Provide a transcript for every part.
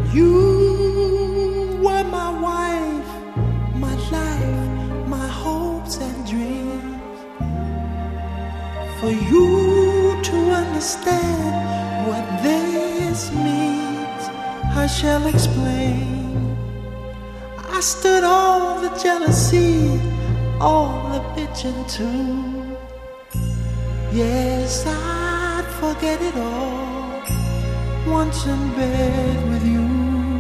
You were my wife, my life, my hopes and dreams. For you to understand what this means, I shall explain. I stood all the jealousy, all the bitching too. Yes, I'd forget it all once in bed with you.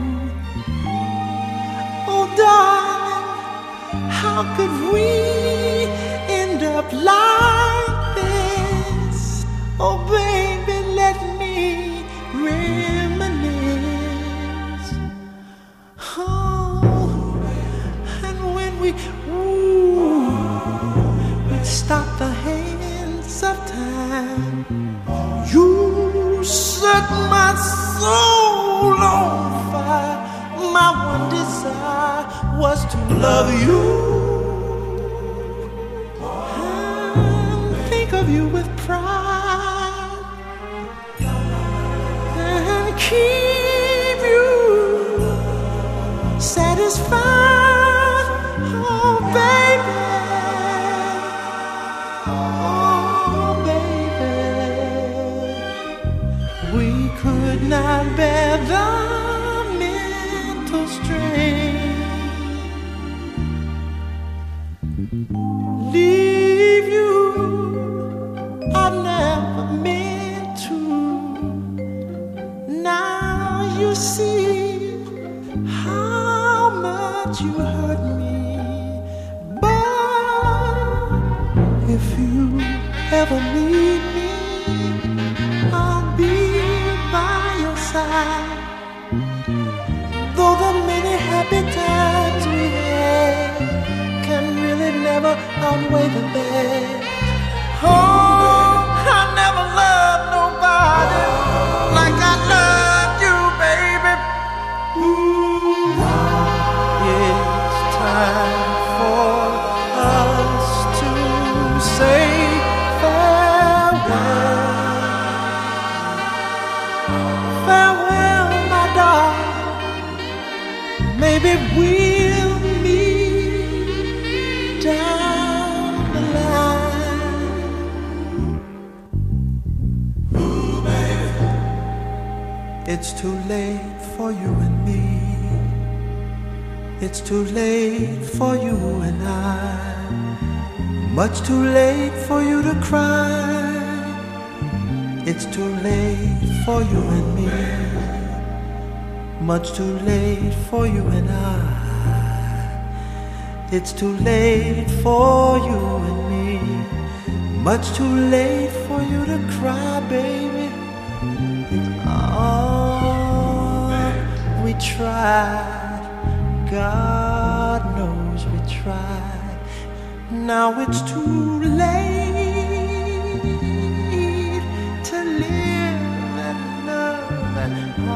Oh darling, how could we end up like this? Oh baby, let me reminisce. Oh, and when we'd stop the hands of time, you set my soul on fire. My one desire was to love you and think of you with pride and keep you satisfied. Oh baby, oh baby, we could not bear the leave you, I never meant to. Now you see how much you hurt me. But if you ever need me, I'll be by your side. Though the many happy times we had can really never outweigh the bad. Oh, I never loved nobody like I loved you, baby. Yeah, it's time for us to say farewell. Farewell, my darling. Maybe we'll meet down the line. Ooh, baby. It's too late for you and me. It's too late for you and I. Much too late for you to cry. It's too late for you and me. Much too late for you and I. It's too late for you and me. Much too late for you to cry, baby. Oh, we tried. God knows we tried. Now it's too late to live and love and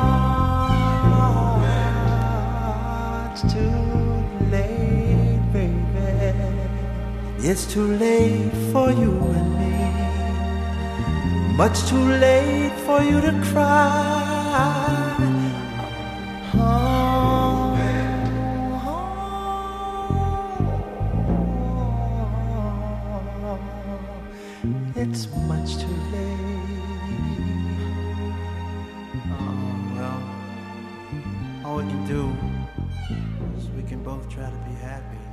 it's too late, baby. It's too late for you and me. Much too late for you to cry. Oh, it's much too late. Oh, well, all we can do is we can both try to be happy.